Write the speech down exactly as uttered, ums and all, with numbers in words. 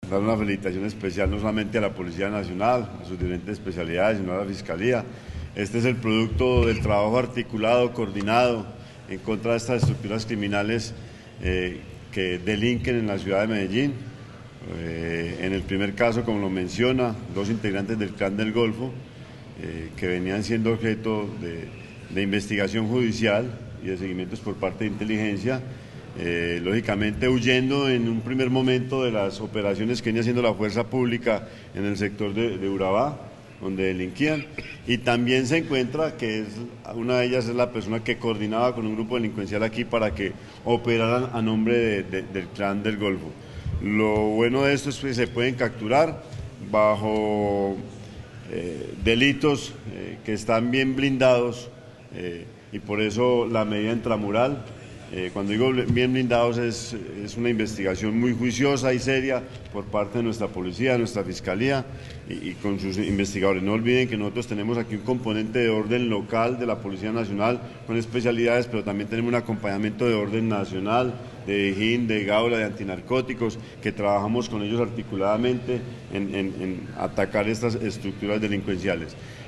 dar una felicitación especial no solamente a la Policía Nacional, a sus diferentes especialidades, sino a la Fiscalía. Este es el producto del trabajo articulado, coordinado en contra de estas estructuras criminales eh, que delinquen en la ciudad de Medellín. Eh, en el primer caso, como lo menciona, dos integrantes del Clan del Golfo eh, que venían siendo objeto de, de investigación judicial y de seguimientos por parte de inteligencia, eh, lógicamente huyendo en un primer momento de las operaciones que venía haciendo la fuerza pública en el sector de, de Urabá, donde delinquían, y también se encuentra que es, una de ellas es la persona que coordinaba con un grupo delincuencial aquí para que operaran a nombre de, de, del Clan del Golfo. Lo bueno de esto es que se pueden capturar bajo eh, delitos eh, que están bien blindados eh, y por eso la medida intramural. Eh, cuando digo bien blindados es, es una investigación muy juiciosa y seria por parte de nuestra policía, de nuestra fiscalía y, y con sus investigadores. No olviden que nosotros tenemos aquí un componente de orden local de la Policía Nacional con especialidades, pero también tenemos un acompañamiento de orden nacional, de Dijín, de Gaula, de antinarcóticos, que trabajamos con ellos articuladamente en, en, en atacar estas estructuras delincuenciales.